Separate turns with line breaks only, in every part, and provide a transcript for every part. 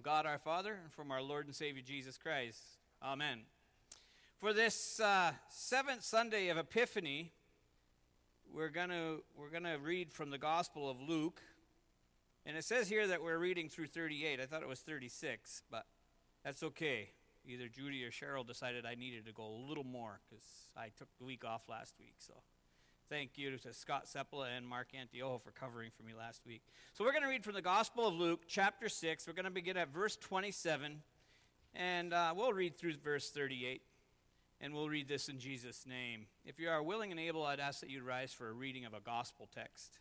God our Father and from our Lord and Savior Jesus Christ. Amen. For this seventh Sunday of Epiphany, we're gonna read from the Gospel of Luke, and it says here that we're reading through 38. I thought it was 36, but that's okay. Either Judy or Cheryl decided I needed to go a little more because I took the week off last week. So thank you to Scott Sepula and Mark Antioho for covering for me last week. So we're going to read from the Gospel of Luke, chapter 6. We're going to begin at verse 27, and we'll read through verse 38, and we'll read this in Jesus' name. If you are willing and able, I'd ask that you rise for a reading of a gospel text.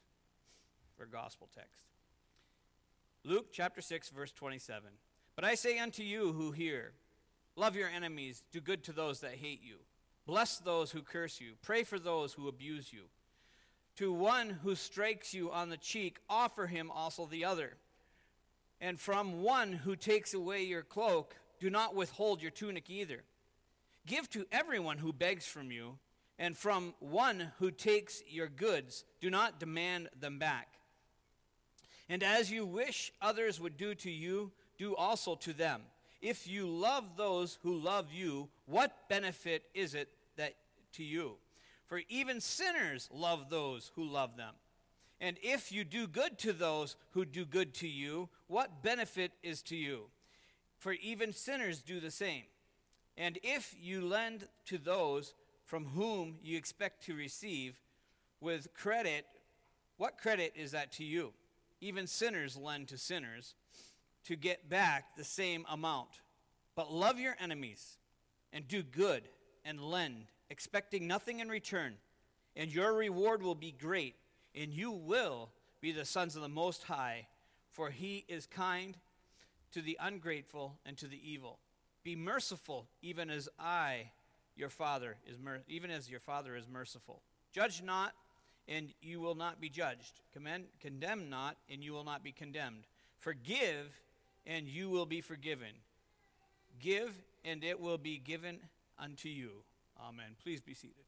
Luke, chapter 6, verse 27. But I say unto you who hear, love your enemies, do good to those that hate you. Bless those who curse you. Pray for those who abuse you. To one who strikes you on the cheek, offer him also the other. And from one who takes away your cloak, do not withhold your tunic either. Give to everyone who begs from you, and from one who takes your goods, do not demand them back. And as you wish others would do to you, do also to them. If you love those who love you, what benefit is it that to you? For even sinners love those who love them. And if you do good to those who do good to you, what benefit is to you? For even sinners do the same. And if you lend to those from whom you expect to receive with credit, what credit is that to you? Even sinners lend to sinners to get back the same amount. But love your enemies, and do good, and lend, expecting nothing in return. And your reward will be great, and you will be the sons of the Most High, for he is kind to the ungrateful and to the evil. Be merciful, even as your Father is merciful. Judge not, and you will not be judged. Condemn not, and you will not be condemned. Forgive, and you will be forgiven. Give, and it will be given unto you. Amen. Please be seated.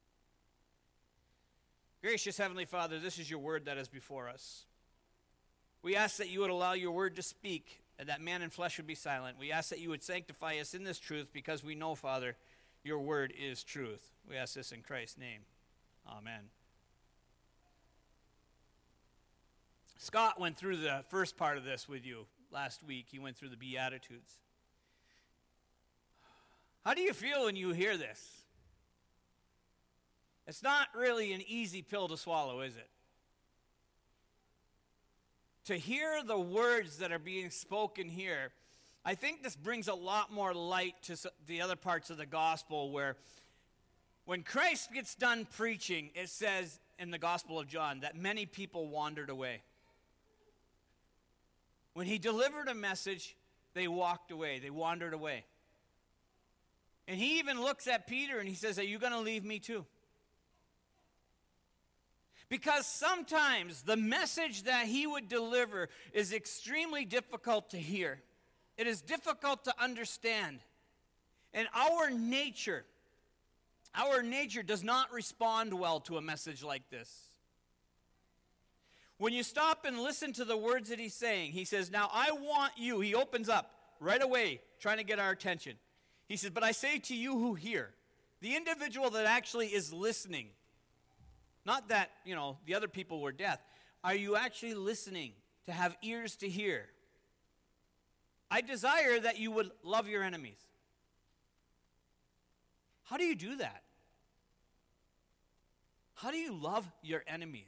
Gracious Heavenly Father, this is your word that is before us. We ask that you would allow your word to speak, and that man in flesh would be silent. We ask that you would sanctify us in this truth, because we know, Father, your word is truth. We ask this in Christ's name. Amen. Scott went through the first part of this with you last week. He went through the Beatitudes. How do you feel when you hear this? It's not really an easy pill to swallow, is it? To hear the words that are being spoken here, I think this brings a lot more light to the other parts of the gospel, where when Christ gets done preaching, it says in the Gospel of John that many people wandered away. When he delivered a message, they walked away, they wandered away. And he even looks at Peter and he says, are you going to leave me too? Because sometimes the message that he would deliver is extremely difficult to hear. It is difficult to understand. And our nature does not respond well to a message like this. When you stop and listen to the words that he's saying, he says, now I want you. He opens up right away, trying to get our attention. He says, but I say to you who hear, the individual that actually is listening, not that, the other people were deaf. Are you actually listening to have ears to hear? I desire that you would love your enemies. How do you do that? How do you love your enemies?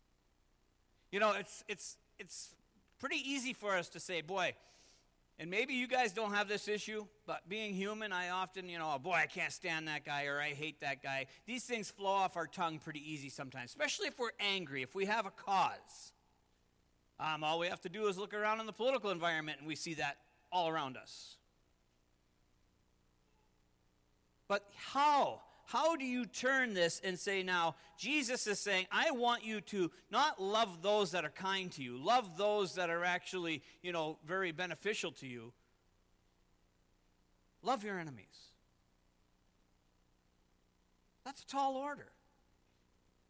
It's pretty easy for us to say, boy, and maybe you guys don't have this issue, but being human, I often, boy, I can't stand that guy, or I hate that guy. These things flow off our tongue pretty easy sometimes, especially if we're angry, if we have a cause. All we have to do is look around in the political environment, and we see that all around us. But how? How do you turn this and say, now, Jesus is saying, I want you to not love those that are kind to you, love those that are actually, very beneficial to you. Love your enemies. That's a tall order.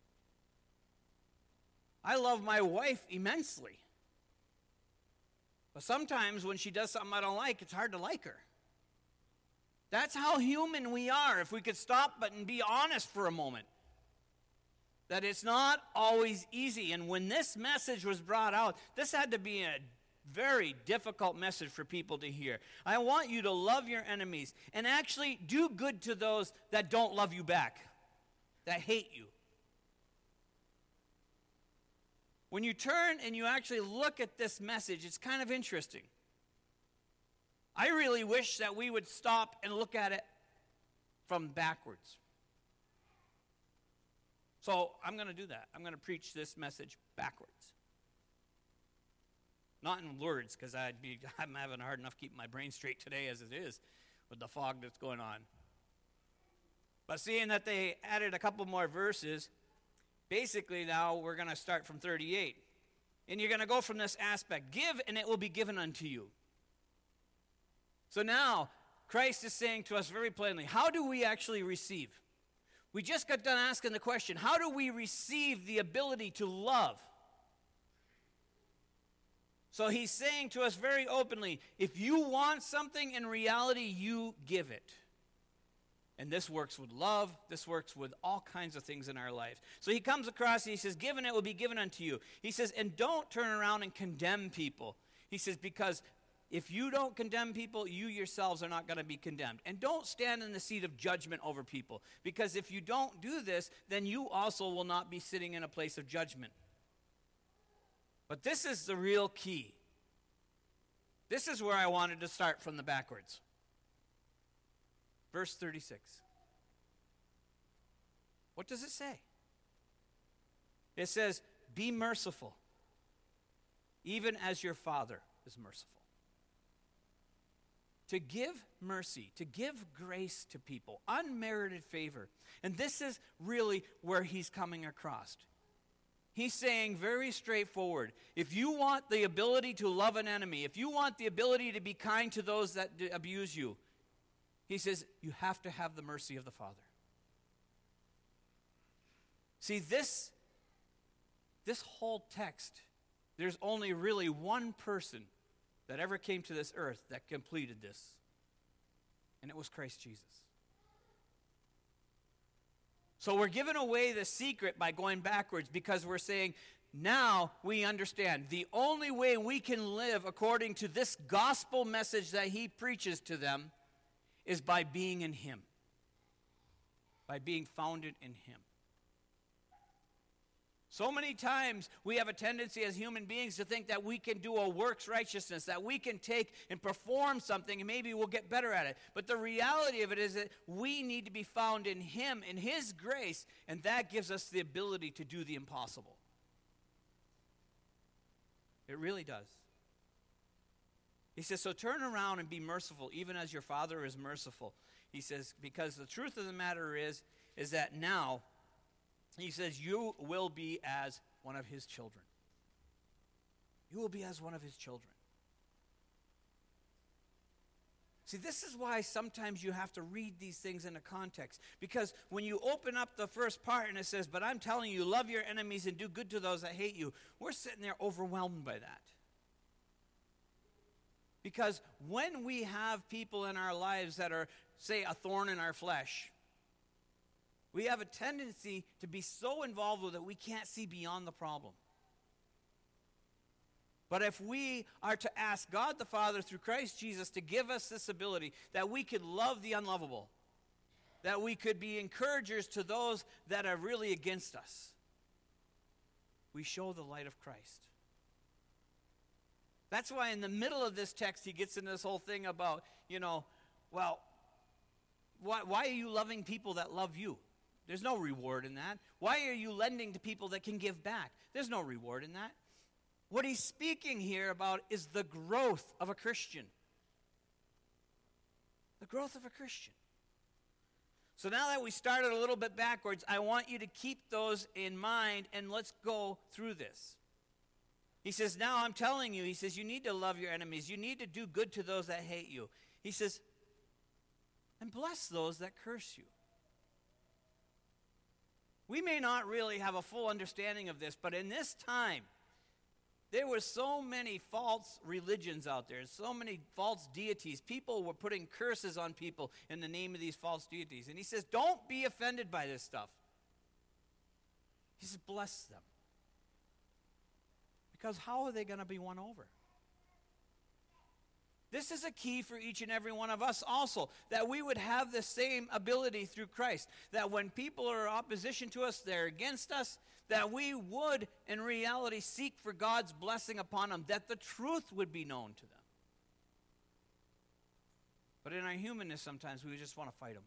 I love my wife immensely. But sometimes when she does something I don't like, it's hard to like her. That's how human we are. If we could stop and be honest for a moment, that it's not always easy. And when this message was brought out, this had to be a very difficult message for people to hear. I want you to love your enemies and actually do good to those that don't love you back, that hate you. When you turn and you actually look at this message, it's kind of interesting. I really wish that we would stop and look at it from backwards. So I'm going to do that. I'm going to preach this message backwards. Not in words, because I'm having a hard enough keeping my brain straight today as it is with the fog that's going on. But seeing that they added a couple more verses, basically now we're going to start from 38. And you're going to go from this aspect. Give, and it will be given unto you. So now, Christ is saying to us very plainly, how do we actually receive? We just got done asking the question, how do we receive the ability to love? So he's saying to us very openly, if you want something in reality, you give it. And this works with love. This works with all kinds of things in our life. So he comes across and he says, given it will be given unto you. He says, and don't turn around and condemn people. He says, because if you don't condemn people, you yourselves are not going to be condemned. And don't stand in the seat of judgment over people. Because if you don't do this, then you also will not be sitting in a place of judgment. But this is the real key. This is where I wanted to start from the backwards. Verse 36. What does it say? It says, be merciful, even as your Father is merciful. To give mercy, to give grace to people, unmerited favor. And this is really where he's coming across. He's saying very straightforward, if you want the ability to love an enemy, if you want the ability to be kind to those that abuse you, he says, you have to have the mercy of the Father. See, this whole text, there's only really one person that ever came to this earth that completed this. And it was Christ Jesus. So we're giving away the secret by going backwards because we're saying, now we understand the only way we can live according to this gospel message that he preaches to them is by being in him, by being founded in him. So many times we have a tendency as human beings to think that we can do a works righteousness, that we can take and perform something and maybe we'll get better at it. But the reality of it is that we need to be found in him, in his grace, and that gives us the ability to do the impossible. It really does. He says, so turn around and be merciful, even as your Father is merciful. He says, because the truth of the matter is that now, he says, you will be as one of his children. You will be as one of his children. See, this is why sometimes you have to read these things in a context. Because when you open up the first part and it says, but I'm telling you, love your enemies and do good to those that hate you, we're sitting there overwhelmed by that. Because when we have people in our lives that are, say, a thorn in our flesh, we have a tendency to be so involved with it we can't see beyond the problem. But if we are to ask God the Father through Christ Jesus to give us this ability that we could love the unlovable, that we could be encouragers to those that are really against us, we show the light of Christ. That's why in the middle of this text he gets into this whole thing about, why are you loving people that love you? There's no reward in that. Why are you lending to people that can give back? There's no reward in that. What he's speaking here about is the growth of a Christian. The growth of a Christian. So now that we started a little bit backwards, I want you to keep those in mind and let's go through this. He says, now I'm telling you, he says, you need to love your enemies. You need to do good to those that hate you. He says, and bless those that curse you. We may not really have a full understanding of this, but in this time, There were so many false religions out there, so many false deities. People were putting curses on people in the name of these false deities. And he says, don't be offended by this stuff. He says, bless them. Because how are they going to be won over? This is a key for each and every one of us also, that we would have the same ability through Christ, that when people are in opposition to us, they're against us, that we would in reality seek for God's blessing upon them, that the truth would be known to them. But in our humanness sometimes we just want to fight them.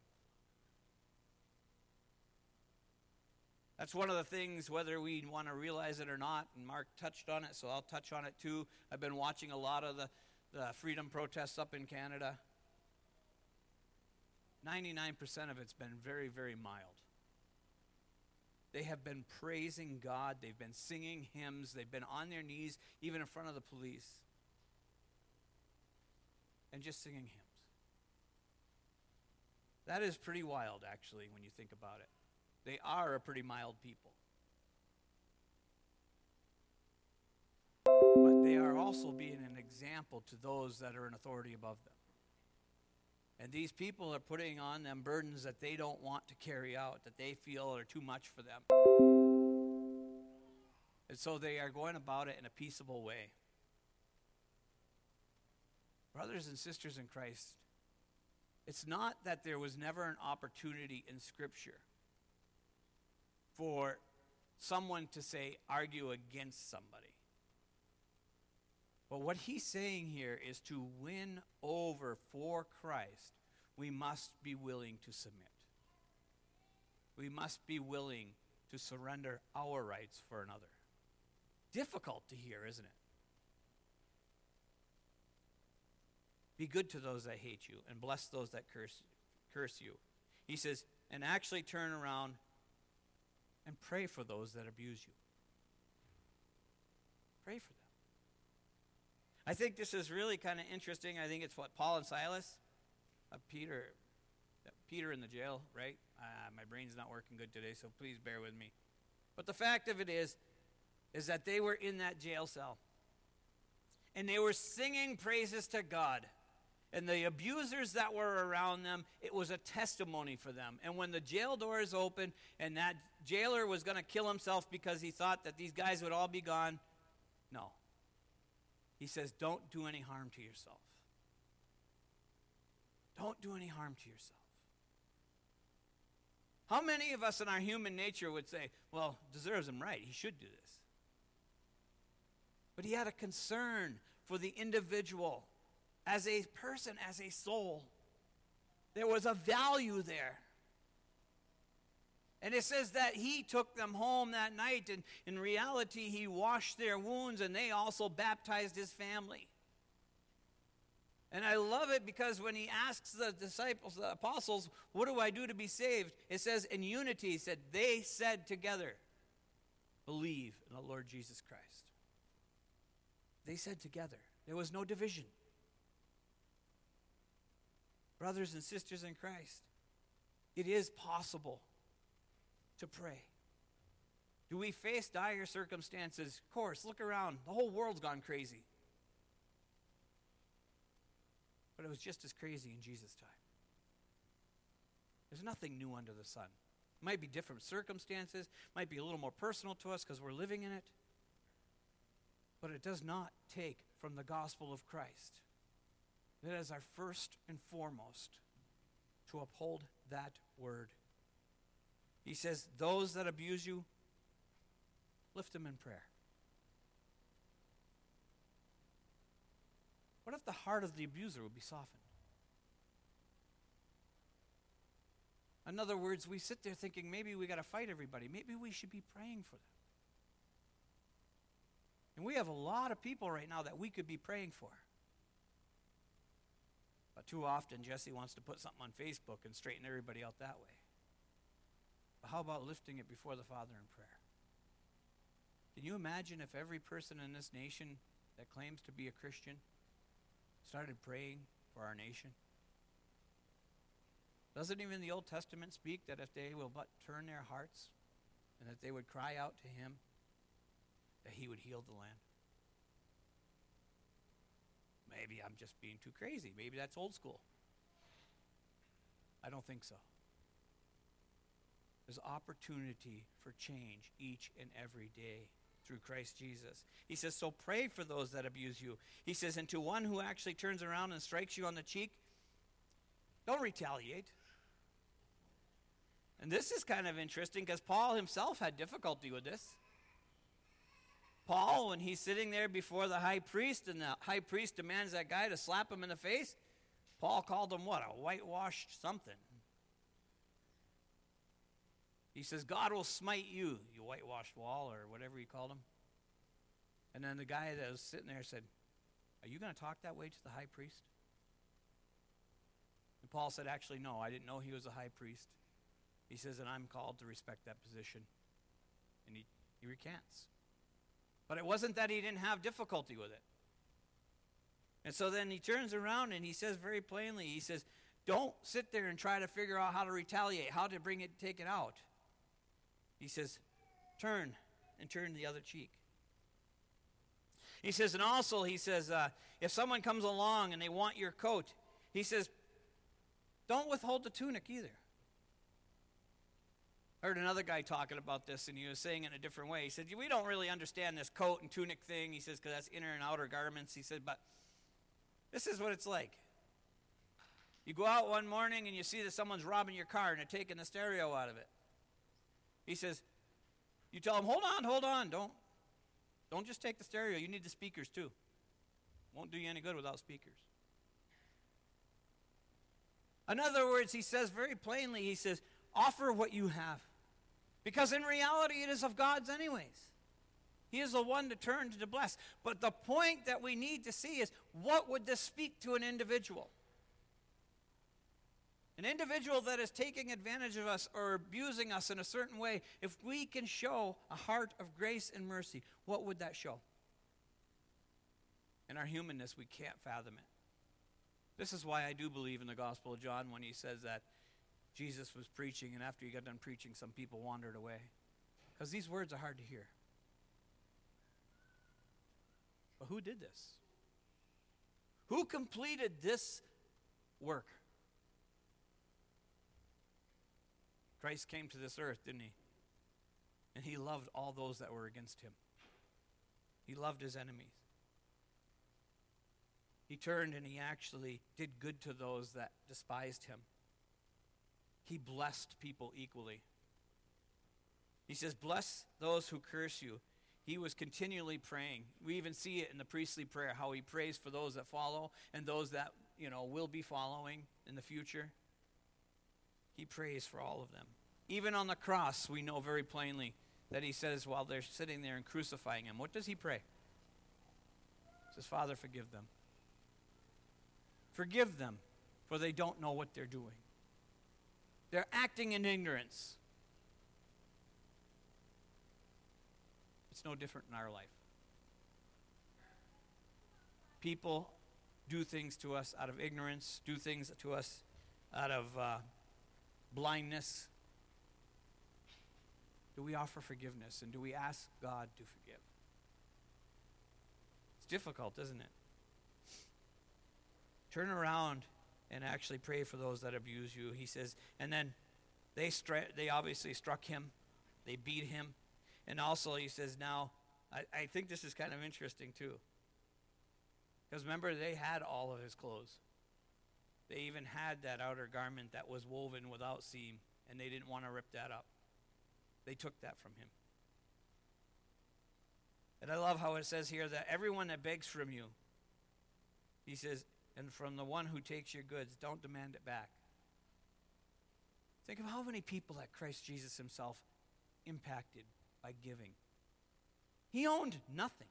That's one of the things, whether we want to realize it or not, and Mark touched on it, so I'll touch on it too. I've been watching a lot of the freedom protests up in Canada. 99% of it's been very, very mild. They have been praising God. They've been singing hymns. They've been on their knees, even in front of the police, and just singing hymns. That is pretty wild, actually, when you think about it. They are a pretty mild people. But they are also being an example to those that are in authority above them. And these people are putting on them burdens that they don't want to carry out, that they feel are too much for them. And so they are going about it in a peaceable way. Brothers and sisters in Christ, it's not that there was never an opportunity in Scripture for someone to say, argue against somebody. But what he's saying here is to win over for Christ, we must be willing to submit. We must be willing to surrender our rights for another. Difficult to hear, isn't it? Be good to those that hate you, and bless those that curse you. He says, and actually turn around and pray for those that abuse you. Pray for them. I think this is really kind of interesting. I think it's what Paul and Silas, Peter in the jail, right? My brain's not working good today, so please bear with me. But the fact of it is that they were in that jail cell. And they were singing praises to God. And the abusers that were around them, it was a testimony for them. And when the jail doors opened and that jailer was going to kill himself because he thought that these guys would all be gone, no. He says, don't do any harm to yourself. Don't do any harm to yourself. How many of us in our human nature would say, well, deserves him right, he should do this? But he had a concern for the individual as a person, as a soul. There was a value there. And it says that he took them home that night, and in reality, he washed their wounds, and they also baptized his family. And I love it because when he asks the disciples, the apostles, what do I do to be saved? It says in unity, he said, they said together, believe in the Lord Jesus Christ. They said together. There was no division. Brothers and sisters in Christ, it is possible to pray. Do we face dire circumstances? Of course, look around. The whole world's gone crazy. But it was just as crazy in Jesus' time. There's nothing new under the sun. It might be different circumstances, might be a little more personal to us because we're living in it. But it does not take from the gospel of Christ. It is our first and foremost to uphold that word. He says, those that abuse you, lift them in prayer. What if the heart of the abuser would be softened? In other words, we sit there thinking maybe we got to fight everybody. Maybe we should be praying for them. And we have a lot of people right now that we could be praying for. But too often, Jesse wants to put something on Facebook and straighten everybody out that way. But how about lifting it before the Father in prayer? Can you imagine if every person in this nation that claims to be a Christian started praying for our nation? Doesn't even the Old Testament speak that if they will but turn their hearts and that they would cry out to him, that he would heal the land? maybe I'm just being too crazy. Maybe that's old school. I don't think so. There's opportunity for change each and every day through Christ Jesus. He says, so pray for those that abuse you. He says, and to one who actually turns around and strikes you on the cheek, don't retaliate. And this is kind of interesting because Paul himself had difficulty with this. Paul, when he's sitting there before the high priest and the high priest demands that guy to slap him in the face, Paul called him what? A whitewashed something. He says, God will smite you, you whitewashed wall, or whatever he called him. And then the guy that was sitting there said, are you going to talk that way to the high priest? And Paul said, actually, no, I didn't know he was a high priest. He says, and I'm called to respect that position. And he recants. But it wasn't that he didn't have difficulty with it. And so then he turns around and he says very plainly, he says, don't sit there and try to figure out how to retaliate, how to take it out. He says, turn the other cheek. He says, and also he says, if someone comes along and they want your coat, he says, don't withhold the tunic either. I heard another guy talking about this, and he was saying it in a different way. He said, we don't really understand this coat and tunic thing. He says, because that's inner and outer garments. He said, but this is what it's like. You go out one morning and you see that someone's robbing your car and they're taking the stereo out of it. He says, you tell them, hold on, don't just take the stereo. You need the speakers too. Won't do you any good without speakers. In other words, he says very plainly, he says, offer what you have. Because in reality, it is of God's anyways. He is the one to turn to bless. But the point that we need to see is, what would this speak to an individual? An individual that is taking advantage of us or abusing us in a certain way, if we can show a heart of grace and mercy, what would that show? In our humanness, we can't fathom it. This is why I do believe in the Gospel of John when he says that Jesus was preaching, and after he got done preaching, some people wandered away. Because these words are hard to hear. But who did this? Who completed this work? Christ came to this earth, didn't he? And he loved all those that were against him. He loved his enemies. He turned and he actually did good to those that despised him. He blessed people equally. He says, bless those who curse you. He was continually praying. We even see it in the priestly prayer, how he prays for those that follow and those that, will be following in the future. He prays for all of them. Even on the cross, we know very plainly that he says while they're sitting there and crucifying him, what does he pray? He says, Father, forgive them. Forgive them, for they don't know what they're doing. They're acting in ignorance. It's no different in our life. People do things to us out of ignorance, do things to us out of blindness. Do we offer forgiveness, and do we ask God to forgive? It's difficult, isn't it? Turn around and actually pray for those that abuse you. He says, and then they obviously struck him. They beat him. And also he says, now, I think this is kind of interesting too. Because remember, they had all of his clothes. They even had that outer garment that was woven without seam, and they didn't want to rip that up. They took that from him. And I love how it says here that everyone that begs from you, he says, and from the one who takes your goods, don't demand it back. Think of how many people that Christ Jesus himself impacted by giving. He owned nothing.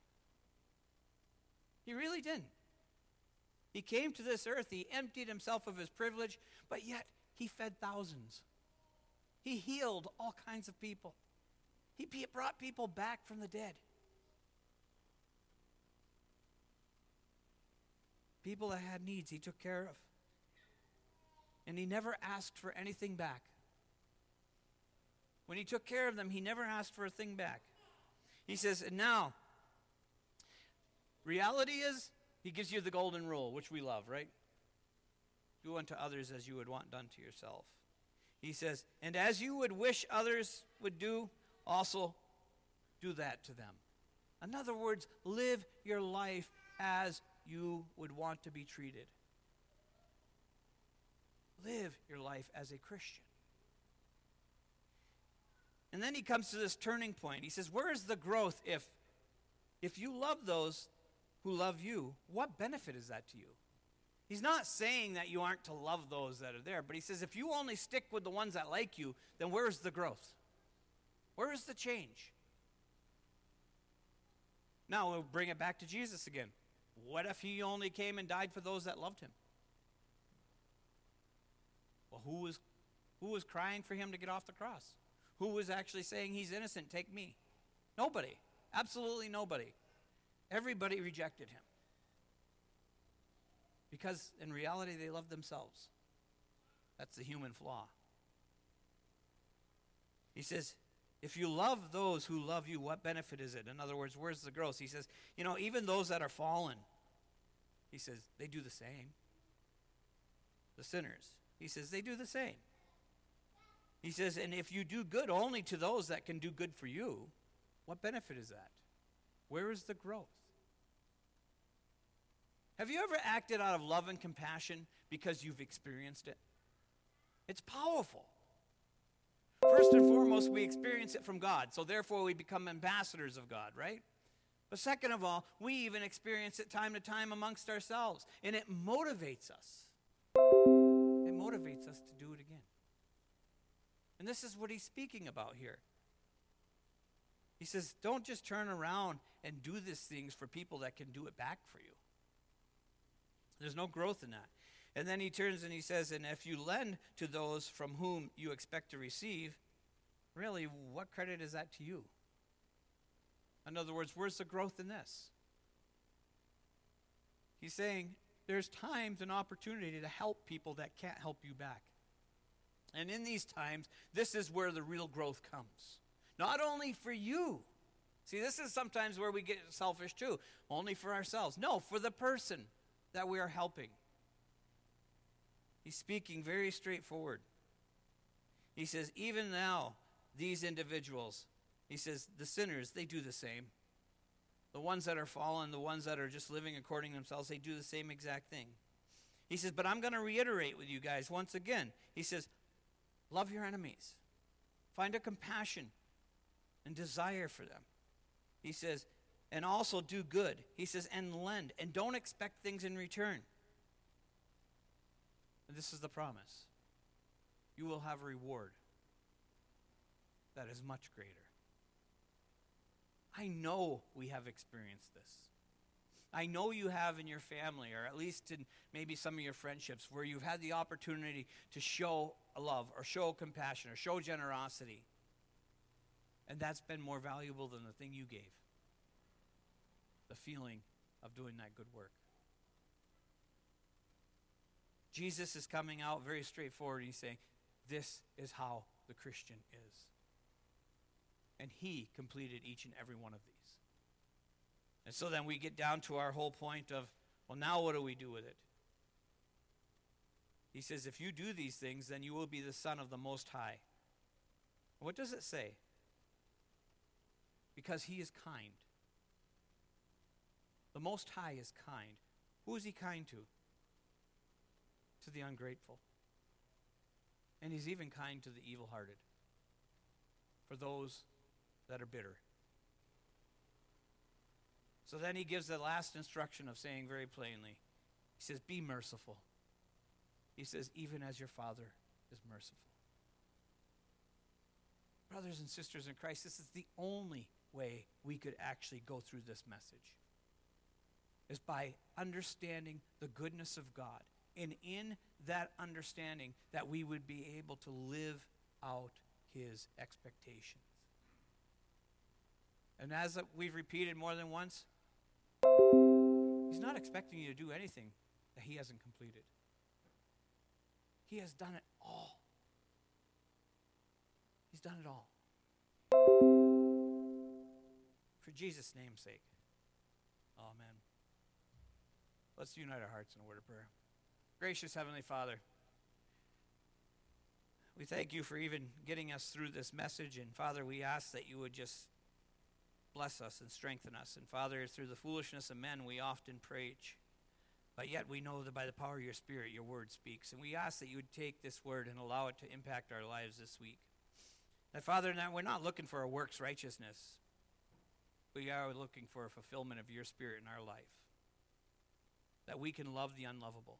He really didn't. He came to this earth, he emptied himself of his privilege, but yet he fed thousands. He healed all kinds of people. He brought people back from the dead. People that had needs, he took care of. And he never asked for anything back. When he took care of them, he never asked for a thing back. He says, and now, reality is, He gives you the golden rule, which we love, right? Do unto others as you would want done to yourself. He says, and as you would wish others would do, also do that to them. In other words, live your life as you would want to be treated. Live your life as a Christian. And then he comes to this turning point. He says, where is the growth if you love those who love you? What benefit is that to you? He's not saying that you aren't to love those that are there, but he says if you only stick with the ones that like you, then where's the growth? Where is the change? Now we'll bring it back to Jesus again. What if he only came and died for those that loved him? Well, who was crying for him to get off the cross? Who was actually saying he's innocent, take me? Nobody. Absolutely nobody. Everybody rejected him. Because in reality, they loved themselves. That's the human flaw. He says, if you love those who love you, what benefit is it? In other words, where's the growth? He says, even those that are fallen, he says, they do the same. The sinners. He says, they do the same. He says, and if you do good only to those that can do good for you, what benefit is that? Where is the growth? Have you ever acted out of love and compassion because you've experienced it? It's powerful. First and foremost, we experience it from God, so therefore we become ambassadors of God, right? But second of all, we even experience it time to time amongst ourselves, and it motivates us. It motivates us to do it again. And this is what he's speaking about here. He says, don't just turn around and do these things for people that can do it back for you. There's no growth in that. And then he turns and he says, and if you lend to those from whom you expect to receive, really, what credit is that to you? In other words, where's the growth in this? He's saying there's times and opportunity to help people that can't help you back. And in these times, this is where the real growth comes. Not only for you. See, this is sometimes where we get selfish too. Only for ourselves. No, for the person that we are helping. He's speaking very straightforward. He says, even now, these individuals, he says, the sinners, they do the same. The ones that are fallen, the ones that are just living according to themselves, they do the same exact thing. He says, but I'm going to reiterate with you guys once again. He says, love your enemies. Find a compassion and desire for them. He says, and also do good. He says, and lend. And don't expect things in return. And this is the promise. You will have a reward that is much greater. I know we have experienced this. I know you have in your family, or at least in maybe some of your friendships, where you've had the opportunity to show love, or show compassion, or show generosity. And that's been more valuable than the thing you gave. The feeling of doing that good work. Jesus is coming out very straightforward. He's saying, this is how the Christian is. And he completed each and every one of these. And so then we get down to our whole point of, well, now what do we do with it? He says, if you do these things, then you will be the son of the Most High. What does it say? Because he is kind. The Most High is kind. Who is he kind to? To the ungrateful. And he's even kind to the evil-hearted. For those that are bitter. So then he gives the last instruction of saying very plainly, he says, be merciful. He says, even as your Father is merciful. Brothers and sisters in Christ, this is the only way we could actually go through this message. Is by understanding the goodness of God. And in that understanding, that we would be able to live out his expectations. And as we've repeated more than once, he's not expecting you to do anything that he hasn't completed. He has done it all. He's done it all. For Jesus' name's sake. Amen. Let's unite our hearts in a word of prayer. Gracious Heavenly Father, we thank you for even getting us through this message. And Father, we ask that you would just bless us and strengthen us. And Father, through the foolishness of men, we often preach. But yet we know that by the power of your Spirit, your word speaks. And we ask that you would take this word and allow it to impact our lives this week. That Father, now we're not looking for a works righteousness. We are looking for a fulfillment of your Spirit in our life. That we can love the unlovable.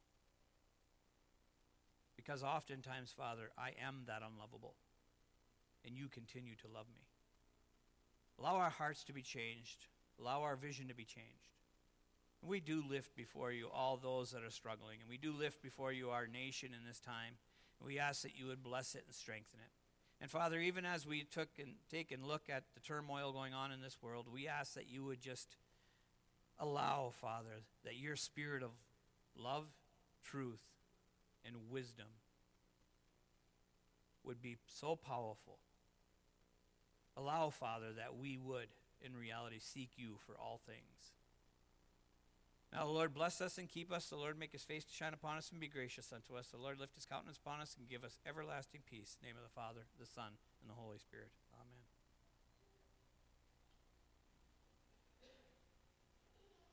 Because oftentimes, Father, I am that unlovable. And you continue to love me. Allow our hearts to be changed. Allow our vision to be changed. And we do lift before you all those that are struggling. And we do lift before you our nation in this time. And we ask that you would bless it and strengthen it. And Father, even as we take and look at the turmoil going on in this world, we ask that you would just allow, Father, that your spirit of love, truth, and wisdom would be so powerful. Allow, Father, that we would, in reality, seek you for all things. Now, the Lord bless us and keep us. The Lord make his face to shine upon us and be gracious unto us. The Lord lift his countenance upon us and give us everlasting peace. In the name of the Father, the Son, and the Holy Spirit. Amen.